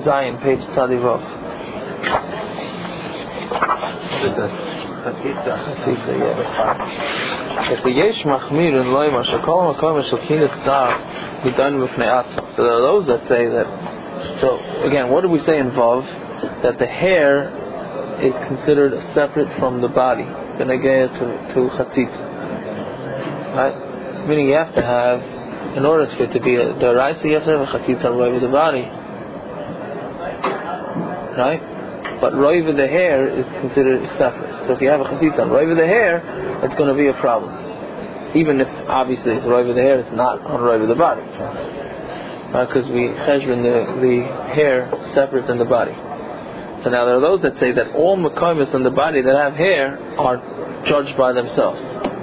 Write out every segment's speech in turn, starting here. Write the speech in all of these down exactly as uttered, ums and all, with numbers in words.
Zion, page Tzadivav. Chatitza, yeah. It's a yesh machmir in loymar shekol makom shel zar midon mifnei atzma. So there are those that say that. So again, what do we say in Vav? That the hair is considered separate from the body. The negaya to to chatitza. Right? Meaning you have to have, in order for it to be a deraisa, you have to have a chatitza right with the body. Right? But right with the hair is considered separate. So if you have a chatitza right with the hair, it's going to be a problem. Even if obviously it's right with the hair, it's not on right with the body. Because right? we cheshbon the, the hair separate than the body. So now there are those that say that all mekaymis on the body that have hair are judged by themselves.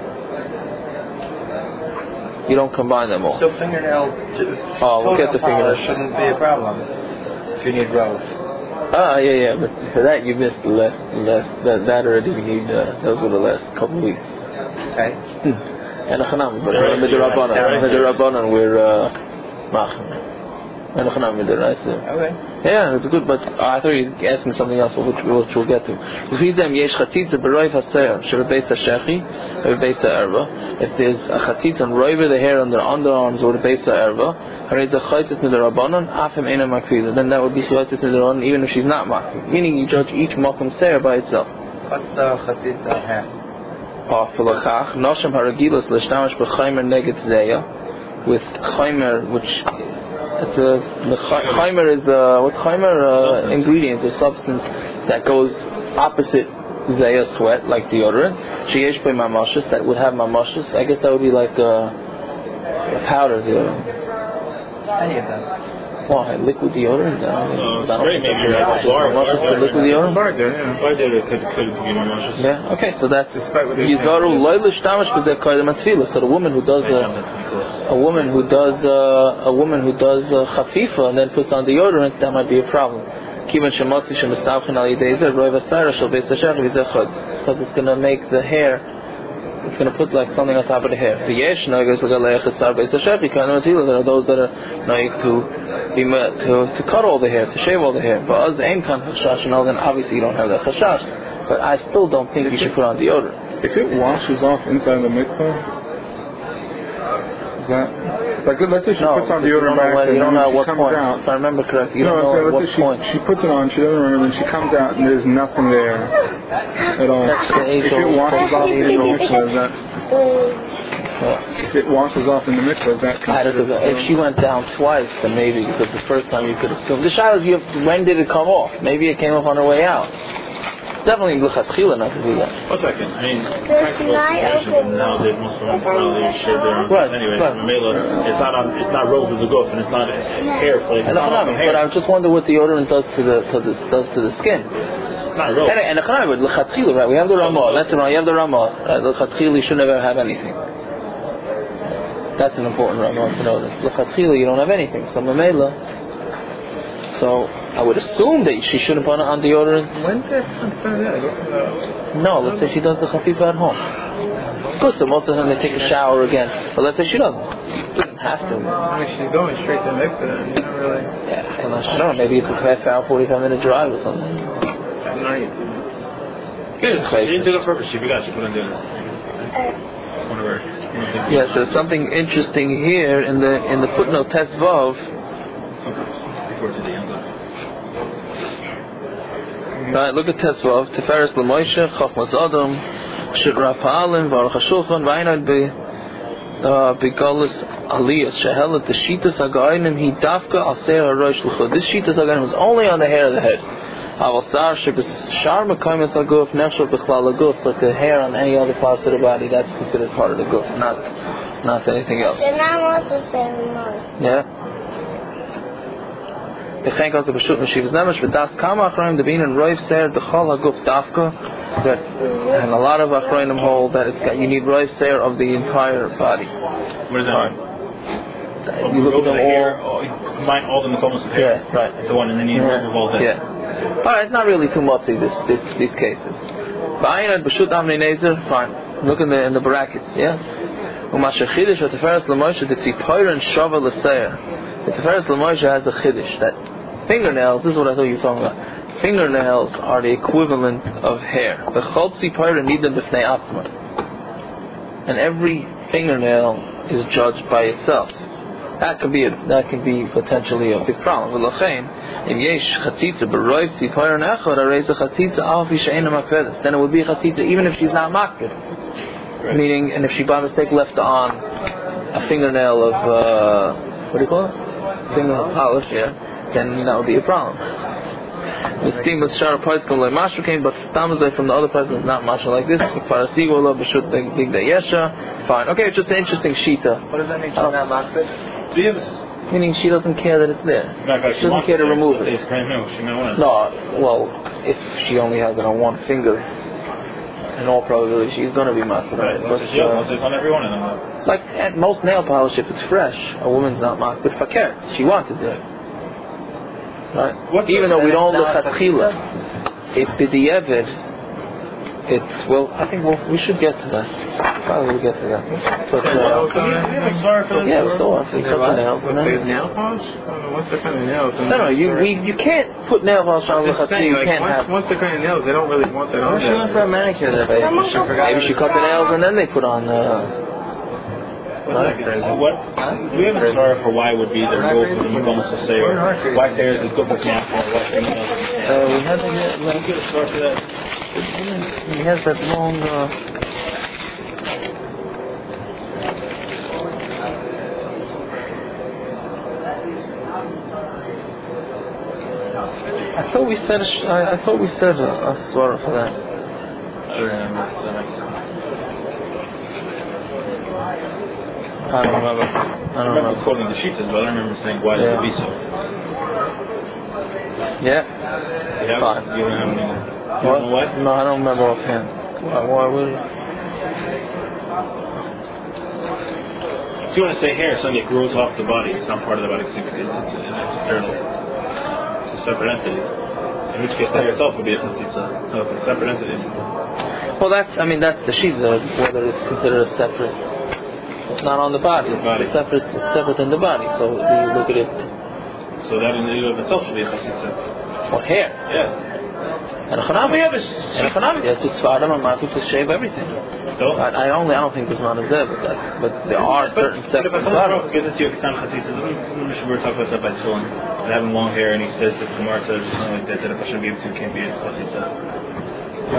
You don't combine them all. So fingernail. Oh, we'll get the fingernail. Shouldn't be a problem if you need rove. Ah, yeah, yeah, but for that you missed the last, the last that, that already we need. Uh, those were the last couple of weeks. Okay. And Achanam, but with the Rabbanan, with the Rabbanan, we're Machem. And Achanam with the right. Okay. Yeah, it's good, but uh, I thought you were asking something else, which, which we'll get to. If there's a chatzitza and roiver the hair on the underarms or the base of erva, then that would be chaytis nidarabanan even if she's not makfi. Meaning you judge each makom seir by itself. What's the chatzitza hair? Oh, for lachach, nashim haragilos l'shtamish b'chaymer neged zeya, with chaymer, which it's a the chaymer is the what chaymer uh, ingredient or substance that goes opposite zeya sweat, like deodorant. Sheyesh by mamashus, that would have mamashus. I guess that would be like a, a powder deodorant. Any of them. Why? Liquid deodorant? No, spray maybe, right? Bar, liquid deodorant? Bar deodorant, Bar deodorant could, could be mamashus. Yeah, okay, so that's Yizaru loy l'shtamish b'zeh koydem atfilah. So the woman who does a, a woman who does a, a woman who does a chafifa and then puts on deodorant, that might be a problem. Because it's going to make the hair, it's going to put like something on top of the hair. There are those that are like to be to to cut all the hair, to shave all the hair. But as aim kan chashash, then obviously you don't have that chashash. But I still don't think you should put on deodorant. If it washes off inside the mikvah, is that like let's say she no, puts on deodorant by accident, you don't know at what comes point. out. If I remember correctly, you no, don't know so at what let's say point. She, she puts it on, she doesn't remember, then she comes out and there's nothing there at all. If it washes off in the mikvah, is that? Yeah. If it washes off in the mikvah, is that considered? If she went down twice, then maybe, because the first time you could assume. The shadow is, you have, when did it come off? Maybe it came off on her way out. Definitely l'chatchila not to do that. One second. I mean, now that most women probably shave their own. Right. Anyway, right. Mamela, it's not on, it's not rolled with the goof, and it's not hair flake. And but I just wonder what deodorant does to the to the does to the skin. It's not rolled. And and with l'chatchila, right? We have the Ramah. That's right. You have the Ramah. L'chatchila, you should never have anything. That's an important Ramah to notice. L'chatchila, you don't have anything. So Mamela. So I would assume that she shouldn't put on deodorant. When's that? No, let's say she does the chafifa at home. Good, so most of the time they take a shower again. But let's say she doesn't. She doesn't have to. I mean, she's going straight to the mikvah then. You don't really... Yeah, unless, I don't know, maybe it's a half hour, forty-five minute drive or something. At night. Good, she didn't do the purpose. She forgot. She put on deodorant. One of her. Yes, there's something interesting here in the in the footnote Tes Vav. Before to the end. Right, look at Tes Vav. Tiferes l'Moshe, Chachmas Adam, Shira Pa'alim, Baruch HaShulchan, V'ainad Begalus Aliyas, Shehelet, the Shitas HaGa'inim, He Dafka Aser HaRosh L'chud. This Shitas HaGa'inim was only on the hair of the head. Avasar Shebeshar Mekaymes HaGuf, Nefshel B'chlal HaGuf, but the hair on any other parts of the body, that's considered part of the guf, not, not anything else. Yeah. The Chen comes to B'shut Meshivas Nemesh, but das Kama Achronim, the Bein and Roiv Ser, the Chol HaGuf Dafka, that, and a lot of Achronim hold that it's got, you need Roiv Ser of the entire body. What does that mean? Uh, you look at them the all. Hair, oh, combine all the Mekomos of hair. Yeah, right. The one, and then you yeah. remove all that. Yeah. Alright, it's not really too mutzi, this, this, these cases. Ba'ayin B'shut Amnei Nezer, fine. Look in the, in the brackets, yeah? U'masher Chidish, at the Tiferes L'Moshe, the Tzipoyer and Shava L'Seir. The Tiferes L'Moshe has a Chiddush that fingernails, this is what I thought you were talking about. Fingernails are the equivalent of hair. And every fingernail is judged by itself. That could be a, that could be potentially a big problem. Then it would be a chatzitza even if she's not makbid. Right. Meaning, and if she by mistake left on a fingernail of uh, what do you call it? Fingernail polish, yeah. Then that would be a problem. The steam was sharp parts from like Mashra came, but Stamazai from the other person is not Mashra like this. Fine. Okay, it's just an interesting shita. What does that mean? She's not makbid? Meaning she doesn't care that it's there. She doesn't care to remove it. No, well, if she only has it on one finger, in all probability she's going to be makbid. Right. But it's uh, on every one of them. Like at most nail polish, if it's fresh, a woman's not makbid fakir. She wanted it. Right. What's Even though we don't look at chila, if b'di'evid, it's well. I think we'll, we should get to that. Probably we'll get to that. But uh, yeah, so what? So you cut the nails and then nail polish. What's the kind of nails? No, no, you we you can't put nail polish on the chila. You like, can't once, have. Once the kind of nails, they don't really want that on. She went for a manicure that day. Maybe she, maybe she cut the nails and then they put on. Uh, What? Do we have a story for why would be their goal for the Mugamas to say, or why there's is good for cancer, or what fingernails? Uh, we had to get, Let me get a story for that. He has that long. Uh, I thought we said. A sh- I, I thought we said a, a swara for that. I don't remember. I don't remember. I don't I remember remember. quoting the Shitas, but I don't remember saying why Yeah. it would be so. Yeah. Yeah, Fine. you don't have any. You What? don't know what? No, I don't remember offhand. Why, why would you? If you want to say hair, something that grows off the body, it's not part of the body, because it's an external, it's a separate entity. In which case, the hair itself would be a chatzitza. No, it's a separate entity. Well, that's. I mean, that's the shita. Whether it's considered a separate. It's not on the body. body. It's separate. It's separate in the body. So you look at it. So that in and of itself should be a chatzitza. What hair? Yeah. And a chanavi. And a chanavi. It's just svardim and matuk to shave everything. So? I, I only. I don't think there's not a zeb, but that, but there are but, certain but separate if a svardim. gives it to you a katan chatzitza, doesn't Mishnah talk about that by tefillin? They have long hair, and he says that the Gemara says or something like that that if Hashem gave it to you, it can't be a chatzitza. Uh, I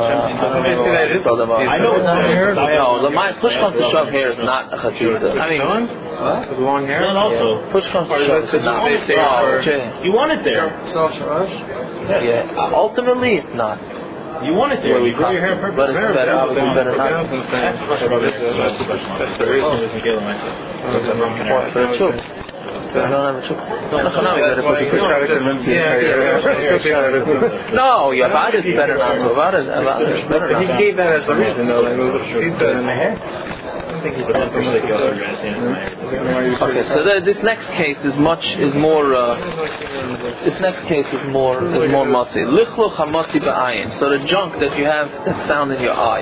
know it's long hair. No, the my push comes to shove hair is not a chatzitza. I mean, what? With long hair? And also, yeah. Push comes to shove is not. Oh, you want it there. Yeah. Uh, ultimately, it's not. You want it there. Well, You grow your hair but it's better. Obviously, better not. That's the question about this. That's the question. That's the reason we can get them myself. For a chuk. I don't have a chuk. No, you about it's better not to. About it, about it, it's better not. He gave that as the reason, though. Like, it was a pizza in the hair. Okay, so the, this next case is much is more. Uh, this next case is more is more matzi. Lichluch hamatzi ba'ayin. So the junk that you have that's found in your eye,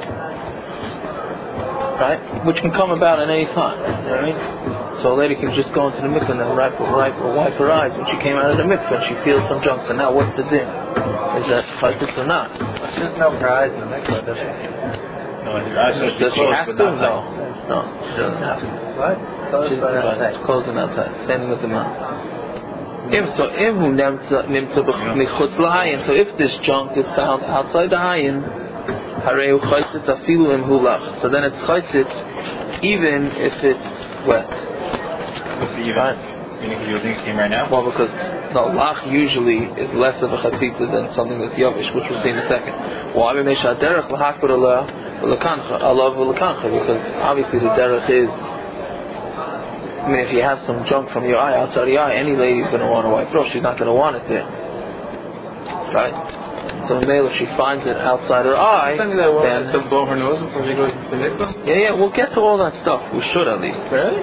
right, which can come about at any time. You know what I mean? So a lady can just go into the mikvah and then wipe, wipe, wipe her eyes when she came out of the mikvah and she feels some junk. So now what's the din? Is that chatzitz or not? She doesn't open her eyes in the mikvah, does she? No, your eyes are Does she have to? No. No, she doesn't have to. What? She's right, closing outside, standing with the mouth. If so, if nimtza l'hayin, so if this junk is found outside the hayin, hareu chaytzitz afilu im hulach. So then it's chaytzitz, even if it's wet. What's the even? Right? Meaning you think it came right now? Well, because the lach usually is less of a chatzitza than something that's yavish, which we'll see in a second. Why we meisha derech lahakbar Allah Allah v'lekancha, because obviously the derech is. I mean, if you have some junk from your eye outside the eye, any lady's going to want to wipe it off. She's not going to want it there, right? So the male, if she finds it outside her eye, Tell me that woman then has to blow her nose before she goes to the mikvah? yeah, yeah, we'll get to all that stuff. We should at least. Really?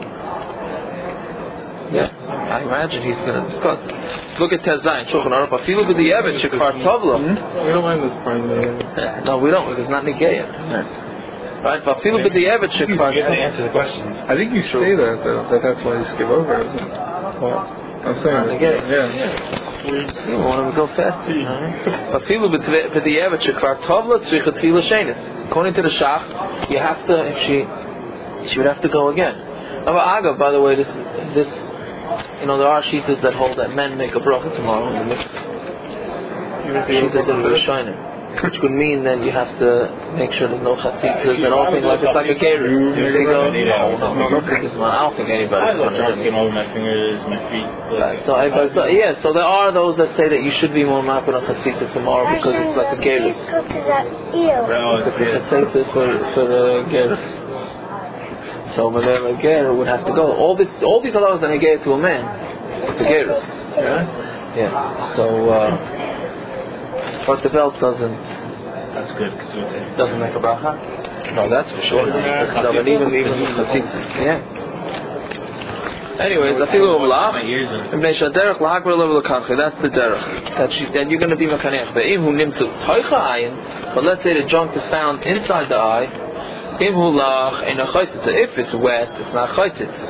Yeah, I imagine he's going to discuss it. Look at Tezayin, Shulchan Aruch. Afilu b'di'evet shekvar tovla. We don't mind this part. No, we don't, because it's not negayah. Right? Afilu b'di'evet shekvar You have to answer the question. I think you say that though, that that's why you skip over it. Well, I'm saying. I get it. Yeah. You want to go faster. But people with the average kvar tovla tzricha tefila shenis. According to the shach, you have to. If she, she would have to go again. Now, Agav, by the way, this this, you know, there are shittas that hold that men make a bracha tomorrow in the mikveh. Shittas in the Rishonim, which would mean that you have to make sure there's no chatzitzas and all things like it's like a gator. They go, no, no, no, this one. I don't think anybody's going to do it. over my fingers, my feet. Right. So, I, so, yeah, so there are those that say that you should be more mapid on chatzitza tomorrow because it's like a gator. It's a chatzitza for for a gator. So, when a gator would have to go. All this, all these allows that he gave to a man, the gators. Yeah? Yeah. So, uh, but the belt doesn't. That's good because it Doesn't make a bracha? No, that's for sure. No, but even even with chatzitza, yeah. Anyways, I feel a little laugh. my ears are. That's the derech. That she that you're going to be mekanech. But let's say the junk is found inside the eye. If it's wet, it's not chaytitz.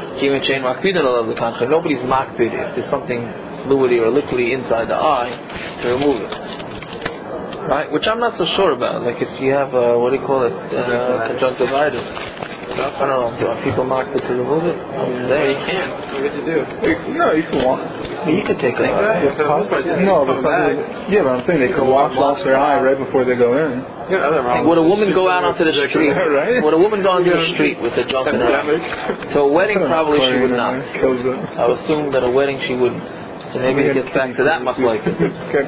Nobody's makbid if there's something fluidy or liquidy inside the eye to remove it. Right? Which I'm not so sure about. Like if you have, uh, what do you call it, uh, conjunctivitis. I don't know, do people mark it to remove it? Yeah, you can't. What would you do? No, you can walk. You could take it out. No, but some, yeah, but I'm saying they could wash off their eye right before they go in. Yeah, other wrong. Would a woman go out onto the street? Right? Would a woman go onto the street with a junk in her eye? To a wedding, probably she would not. I would assume that a wedding she wouldn't. So maybe it gets back to that much like this.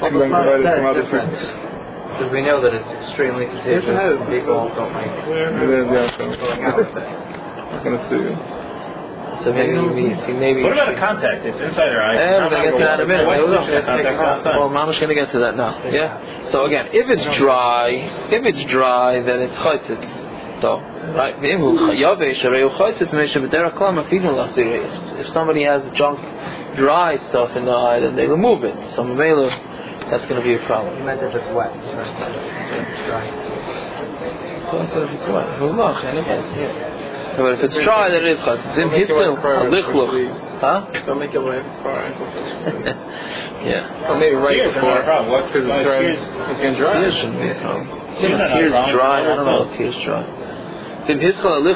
Because we know that it's extremely contagious. People don't like it. It is, yeah. So. I'm gonna see you. So maybe we see maybe. What about a contact? It's inside her eye. Yeah, we're gonna get to that in a minute. Why Well, should contact all the time? well, Mama's gonna get to that now. Yeah. So again, if it's dry, if it's dry, then it's chaytitz. So, right? If somebody has junk, dry stuff in the eye, then they remove it. So that's going to be a problem. You meant if it's wet. It's dry. So I said if it's wet. Yeah. But if it's dry, then it is chaytitz. It's in Hitzil, a lichluch. Huh? Don't make it right before ankle fish. Yeah. Or maybe right Tears are before. not a problem. What's Because it's dry. tears? It's going to dry. Tears shouldn't be a problem. Tears are not a Tears problem. dry. I don't know if tears dry. Let's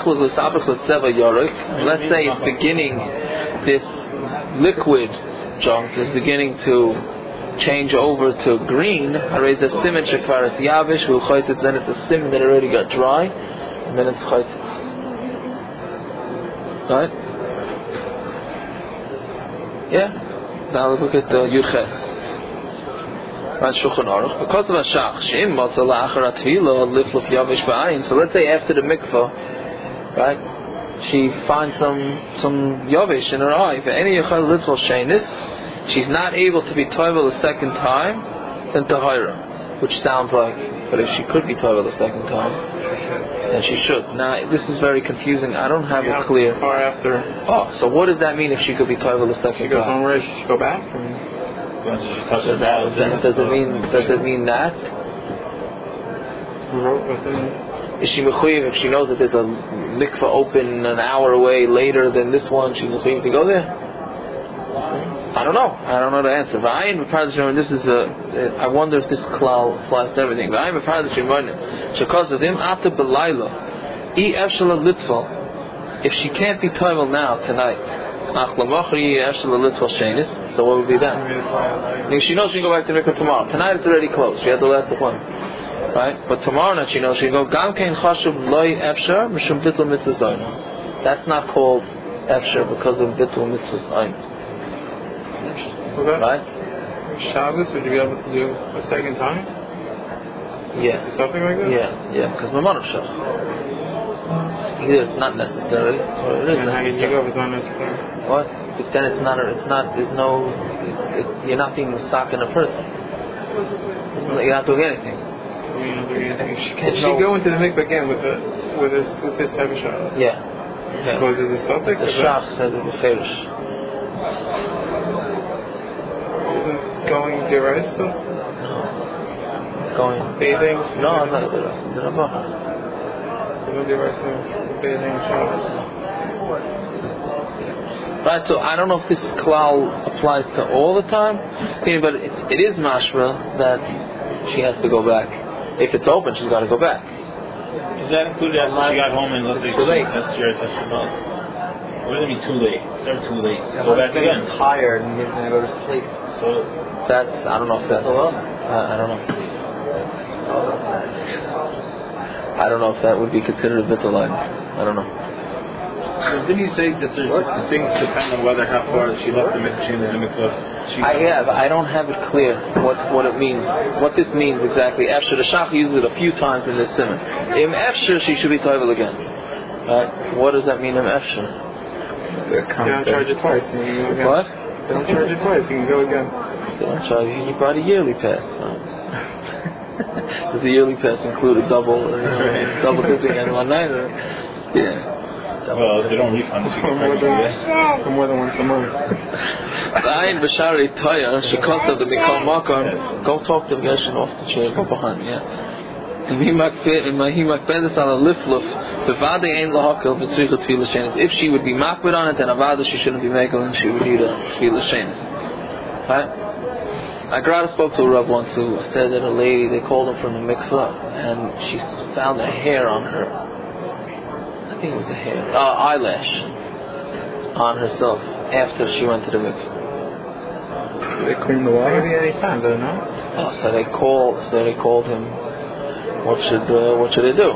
say it's beginning, this liquid junk is beginning to change over to green. Then it's a simon that already got dry, and then it's chaytitz. Right? Yeah? Now let's look at the Yud Ches. Right, Shulchan Aruch. Because of a shach, she'im matzah la'achar atfila lifluf yavish ba'ayin. So let's say after the mikvah, right, she finds some some yavish in her eye. For any yachal lifluf sheinis, she's not able to be toivel a second time, then tahira, which sounds like. But if she could be toivel a second time, then she should. Now this is very confusing. I don't have it clear. Or after. Oh, so what does that mean if she could be toivel a second She goes time? somewhere, she should go back. And Once she touches Does, that, that, does it mean? Does it mean that? Is she mechuyev if she knows that there's a mikveh open an hour away later than this one? She's mechuyev to go there? I don't know. I don't know the answer. But I am a this is a. I wonder if this klal applies to everything. But I am a part of the because of him after belayla, e efshala litval. If she can't be toivel now tonight. So what would be that? If she knows she can go back to mikveh tomorrow. Tonight it's already closed. She had the last appointment, right? But tomorrow night she knows she can go. Gam kein chashuv loy efshar mishum bittul mitzvah zayin. That's not called efshar because of bittul mitzvah zayin. Right? Shabbos, would you be able to do a second time? Yes. Something like that? Yeah, yeah. Because mamanav shach. Either it's not necessary or it is And how you necessary. go if it's not necessary? What? But then it's not. A, it's not. There's no. It, it, you're not being musak in a person. It's not, you're not doing anything. You're not doing anything. She, can There's she no- go into the mikveh again with the with this with this type of shot? Yeah. yeah. Because there's a subject. The shach says it beferish. Isn't going deraisa? No. Going. Bathing? No, I'm not a bit of the Rabah. Isn't deraisa bathing Shabbos? Right, so I don't know if this klal applies to all the time, but it's, it is mashma that she has to go back. If it's open, she's got to go back. Is that included after she got home and let's say too late? That's your testament. What does it mean too late? It's never too late. Yeah, go back again. Tired and he's going to go to sleep. So that's I don't know if that's. Uh, I don't know. I don't know if that would be considered a bittul line. I don't know. So didn't you say that there's what? things depend on whether how far she left the mikvah, she in the mikvah? I have. I don't have it clear what, what it means, what this means exactly. After the Shach uses it a few times in this simon. Im Efshir, she should be toivel again. Right? What does that mean? Im Efshir. They don't charge you twice. And you go again. What? They don't charge you twice. You can go again. They don't charge you. You bought a yearly pass. So. Does the yearly pass include a double, or, you know, double dipping and one night? Or? Yeah. Well, they don't refund if you get pregnant. For more than once a month. She comes to the Mikal Makar. Go talk to the Gershon off the chair. Go behind, yeah. If she would be makbid on it, then avada she shouldn't be making, and she would need a tefillah shenis. Right? I Agrada spoke to a Rav once who said that a lady, they called her from the mikveh, and she found a hair on her. I think it was a hair, uh, eyelash on herself after she went to the mikveh. They clean the water? Maybe any time, though, no? Oh, so they called. So they called him. What should uh, what should they do?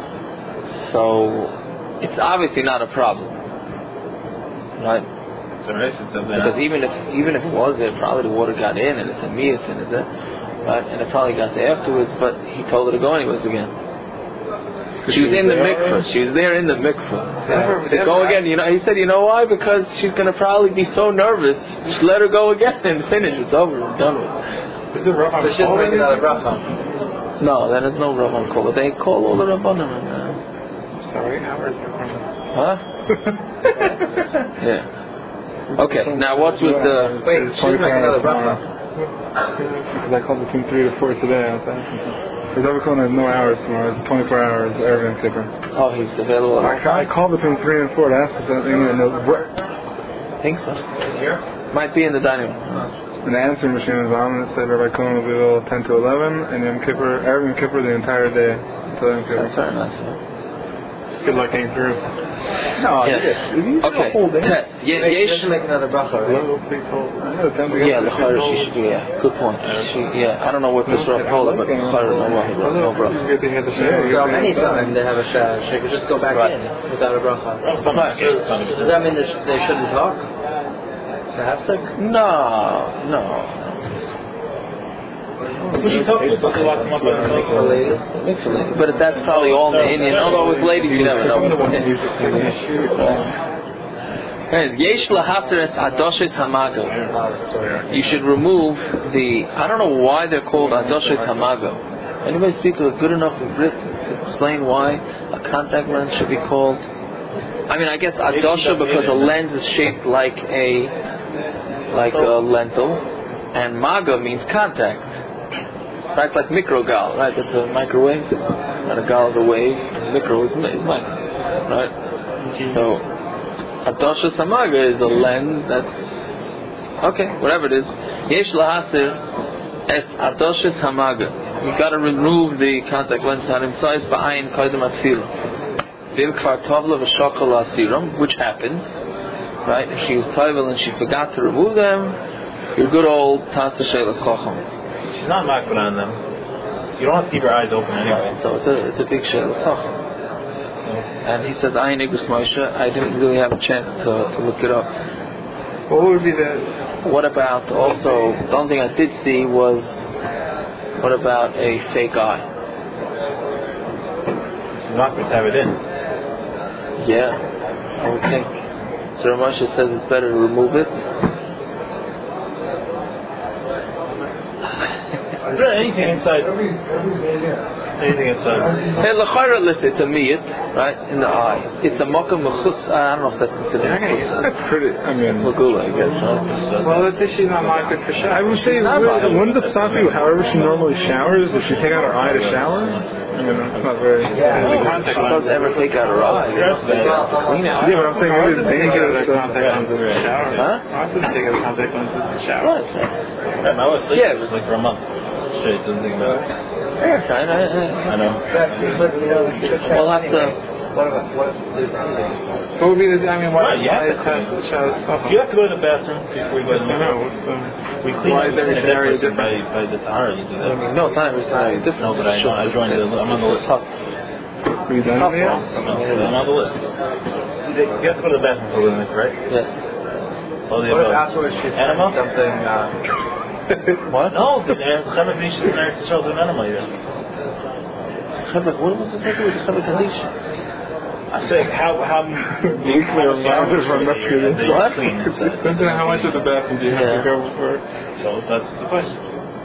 So it's obviously not a problem, right? Because even if even if it was there, probably the water got in and it's a miyat and it's there, right? And it probably got there afterwards. But he told her to go anyways again. She was in the mikveh. She was there in the mikveh. Right? To go again, you know. He said, you know why? Because she's going to probably be so nervous. Just let her go again and finish. It's over. It's done with. Is it rough? There's just making out of bracha. No, there is no Rabban call. But they call all the Rabbanim. Uh, Sorry, hours. huh? Yeah. Okay. Now what's with the? Wait, she's making another bracha. Because I called between three to four today. I was asking. Because Avakon has no hours tomorrow. It's twenty-four hours. Erev Yom Kippur. Oh, he's available. I, I called between three and four to ask for something. And no, I think so. Here? Might be in the dining room. And the answering machine is on, and it said Rabbi Cohen will be available ten to eleven, and Yom Kippur, Erev Yom Kippur the entire day until Yom Kippur. That's very nice. Yeah. Good luck getting through. No, yeah. Okay. Test. Yeah, She doesn't make another bracha, right? Yeah, the Chayr she should do. Yeah, good point. She, yeah, I don't know what this Rav told her, but Chayr no bracha. No bracha. So anytime they have a shah, she could just go back right. in without a bracha. Right. Does that mean that they shouldn't talk? Perhaps like no, no. Who's she talking to? Something lock them up by themselves? But that's probably all in the Indian. Although with ladies, you never know. Yesh lahaseres adoshes hamago. You should remove the. I don't know why they're called adoshes hamago. Anybody speak a good enough Brit to explain why a contact lens should be called? I mean, I guess adosha because a lens is shaped like a like a lentil, and maga means contact. Right, like microgal, right? It's a microwave, and a gal is a wave, and micro is, is micro, right? So, adosha samaga is a lens that's okay, whatever it is. Yesh lahasir es adosha samaga. You got to remove the contact lens. Harim size ba'ayin kaidem atfila. Vil kvar tovla v'shakal asiram, which happens, right? If she was toivel and she forgot to remove them, your good old tasa shelas chacham. She's not makbid on them. You don't have to keep your eyes open anyway. Right, so it's a it's a big shelas chacham. And he says, Ayin Igros Moshe. I didn't really have a chance to, to look it up. What would be the? What about also? The only thing I did see was, what about a fake eye? She's makbid to have it in. Yeah, I would think. So Ramosha says it's better to remove it. Anything inside. Anything inside. Hey, l'chayra list, it's a miyat, right, in the eye. It's a makam mechus. I don't know if that's considered mechus. That's pretty. I mean, it's magula, I guess, right? Well, let's say she's not makbid for shower. I would say, wouldn't the psafi, however she normally showers, if she take out her eye to shower? You know, it's not very. Yeah. The If contact she does lens. ever take out her eyes, you have to clean out. Yeah, but I'm saying what is dangerous? The contact lenses in the shower. Huh? I have to take out the contact lenses in the shower. What? Yeah, I was asleep. Yeah, It was like for a month straight. Didn't think about it. Yeah, I, I, I know. we'll have to. What about what if anything? So what would be the, I mean, why, Right, you have why to test the shower stuff? You have to go to the bathroom before you go to Yes the or no? bathroom. What's the, We clean why is every the scenario person different? by, by the Tahara. You do I that. mean, no, it's not every scenario different. No, but I know. I joined the. I'm on the list. Tough. Are you done Tough with it? ones. I No, mean, I'm on the list. You have to go to the bathroom for a minute, right? Yes. All the What if above. afterwards she said Enema? something? Uh, What? No, the Chamer Beach is an Eretz Yisrael to an enema. Chavak, what was it to do with the Chavak Kaddish? I say how how Weekly how or much hours monthly do they- from they What? clean inside? Depends on how much of the bathroom do you have Yeah. to go for. So that's the question.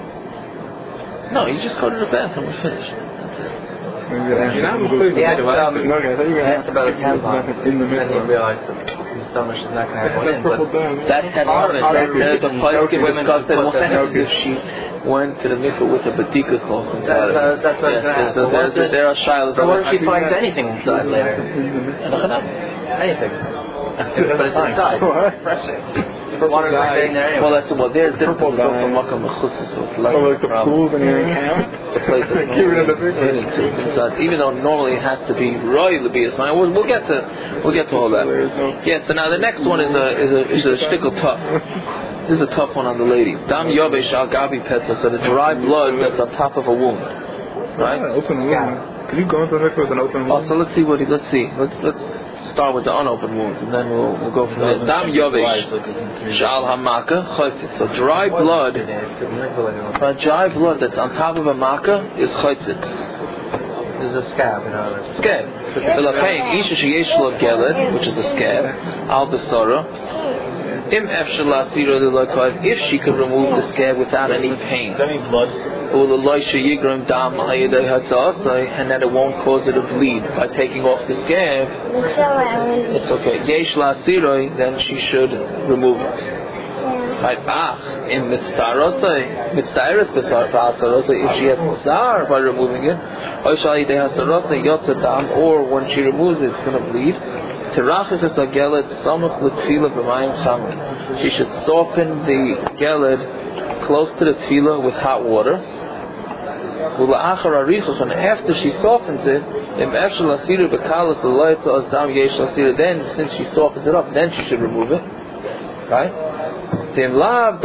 No, you just go to the bathroom and finish. That's it. Maybe it You're not has included. He had to, um, No, okay, I thought you were going asked about a tampon, in the and then he middle. realized that his stomach is not going to have one That in. purple But dome. That has Are- happened. are That, there the reasons place women we discussed to that put what that happens in? if she went to the mikveh with a batika cloth inside of That's, uh, her. that's what I was Yes, gonna there's ask. a- So there's what's a- it- there are shilas. So what if I she think finds that- anything inside later? And a chanam. Anything. But it's inside. But water's not getting there anyway. Well, that's well. There's different Purple stuff dye. from Makkah Mechusa, so it's less Oh, of a like the problem. pools in your camp? It's a place that's Get rid of the big hidden to it's inside. Even though normally it has to be royal to be a sign. We'll, we'll get to we'll get to all that. There's no- Yeah. So now the next one is a is a is a shtickle tough. This is a tough one on the ladies. Dam yobesh al gabi petza. So the dry blood that's on top of a wound, Yeah, right? open wound. Could you go into the mikveh with an open Oh, wound? so let's see what he. Let's see. Let's let's start with the unopened wounds, and then we'll we'll go from there. Dam yobesh shal hamaka chaytzit. So dry blood. Uh, dry blood that's on top of a makkah is chaytzit. There's a scab in other words. Scab. So lapain isha sheyesh lo geled, which is a scab, al basara. Im efshel lasira l'lakayv, if she could remove the scab without any pain. Does that mean blood? Or the loisha yigram dam hayedei hatzasai, and that it won't cause it to bleed by taking off the scab. It's okay. Yesh lasira, then she should remove it. Right, ach, in mitzarosai, mitzaris b'asarosai, if she has mitzar by removing it, or shali de hasarosai yotzadam, or when she removes it, it's going to bleed. Terachis es ageled samach l'tfila b'mayim chamim. She should soften the geled close to the tefillah with hot water. Ula'achar arichos, and after she softens it, im efshel asiru b'kalas l'loyetza ozdam yesh asiru. Then, since she softens it up, then she should remove it. Right? And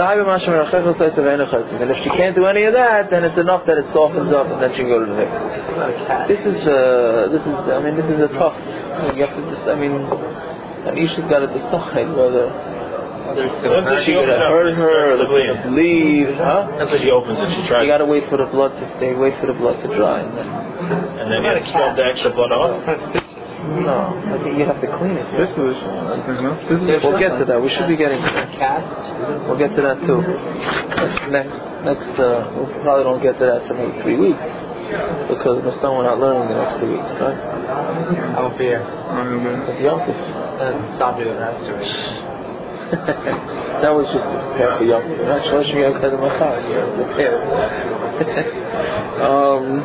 if she can't do any of that, then it's enough that it softens up, and then she can go to the mikveh. This is, uh, this is, I mean, this is a tough. You have to just, I mean, an issue's got to decide whether Whether it's Once going she she's going to hurt her or it's going to bleed, huh? That's what she opens it. She tries. You got to wait for the blood to. They wait for the blood to dry, and then and then you have to scrub the extra blood off. no, I think you have to clean it. This is, this is We'll get to that. We should be getting to that. cast? We'll get to that too. Next, next, uh, we probably don't get to that for maybe three weeks because we're still not learning the next two weeks, right? I won't be here. It's Yom Tov. Doesn't stop you with that story. That was just to prepare for Yom Tov. Actually, I should have had my car. You're prepared. um.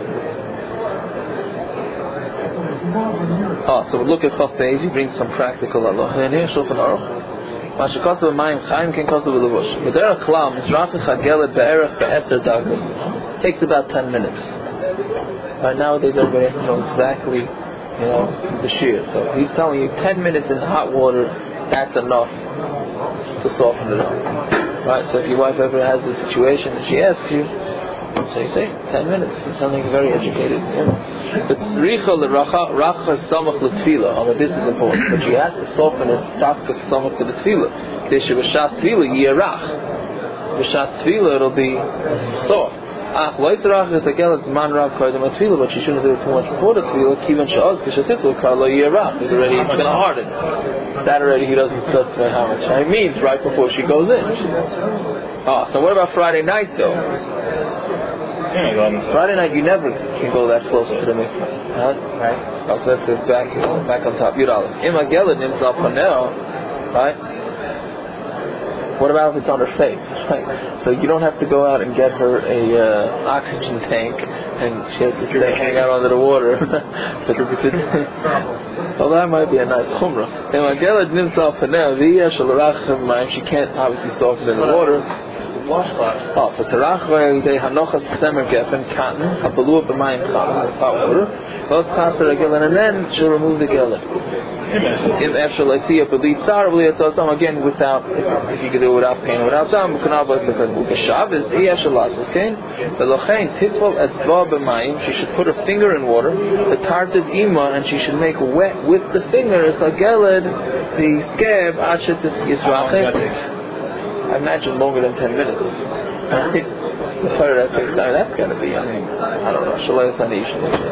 Oh, so we look at Chaf Beis. He brings some practical Allah. And here, Shulchan Aruch. Mashikosav Mayim Chaim Ken Kosav Levush. B'derech Klam Mizrachich Hagelet Be'erech Be'eser Dagas. Takes about ten minutes. Right, nowadays everybody has to know exactly, you know, the shear. So he's telling you ten minutes in hot water, that's enough to soften it up. Right, so if your wife ever has this situation and she asks you, so you say ten minutes. You sound like very educated. You know. But tzricha l'racha racha samach l'tfila. Oh, this is important. But she has to soften it tafka samach to the tfila. Deshe b'shas tfila yirach. B'shas tfila it'll be soft. Ach loitzarach is again it's man rav koydem tfila, but she shouldn't do it too much before the tfila. Kivan she'oz k'shatitlu karlo yirach. It's already it's going to harden. That already he doesn't touch how much. It means right before she goes in. Oh, so what about Friday night though? Friday night you never can go that close to the mikvah, huh? Right? Oh, so that's it back, back on top. Yud Aleph. Ima geled nimtzal panel, right? What about if it's on her face? Right? So you don't have to go out and get her a uh, oxygen tank, and she has to stay, hang out under the water. So, well, that might be a nice chumrah. She can't obviously soak it in the water. Oh, so terachva they hanochas semer gefen cotton, habalu b'mayim cotton with hot water. Both taser agilin, and then she'll remove the gilin. In after like see a belitzar, belitzar again without if, if you could do it without pain, without time, we can have a Shabbos. Yes, shalas again. The lochain titfol etzva b'mayim. She should put her finger in water. The tarted ima, and she should make wet with the finger. It's like geled the scab achet yisrachet. I imagine longer than ten minutes. I think the fire that takes time, that's got to be, I mean, I don't know, Shalai Sanish.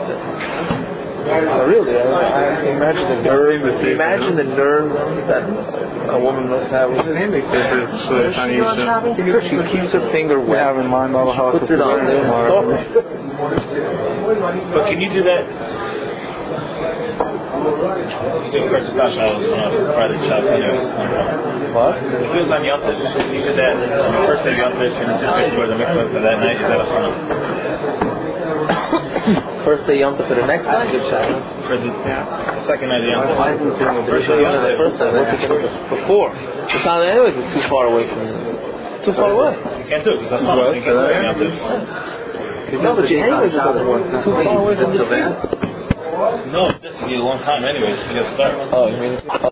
Oh, really? I, I imagine the nerves, imagine the nerves that a woman must have. What's the name they say for Shalai Sanish? She keeps her finger wet. Yeah, in mind all the how puts it on there. But can you do that? You do first Tasha on Friday Shabbos anyways. What? If it was on Yom Tov, you do that on the first day of Yom Tov, and just before the mikvah for that night, is that a fun? First day Yom Tov for the next night? For the yeah. second night of Yom Tov. First day Yom Tov. First day. Before. It's not anyways, it's too far away from you. Too far away. You can't do it, because that's fun. You can't do it on Yom Tov. No, but you anyways it doesn't work. It's too far away from you. No, this will be a long time anyways, you got to start. Oh, you mean...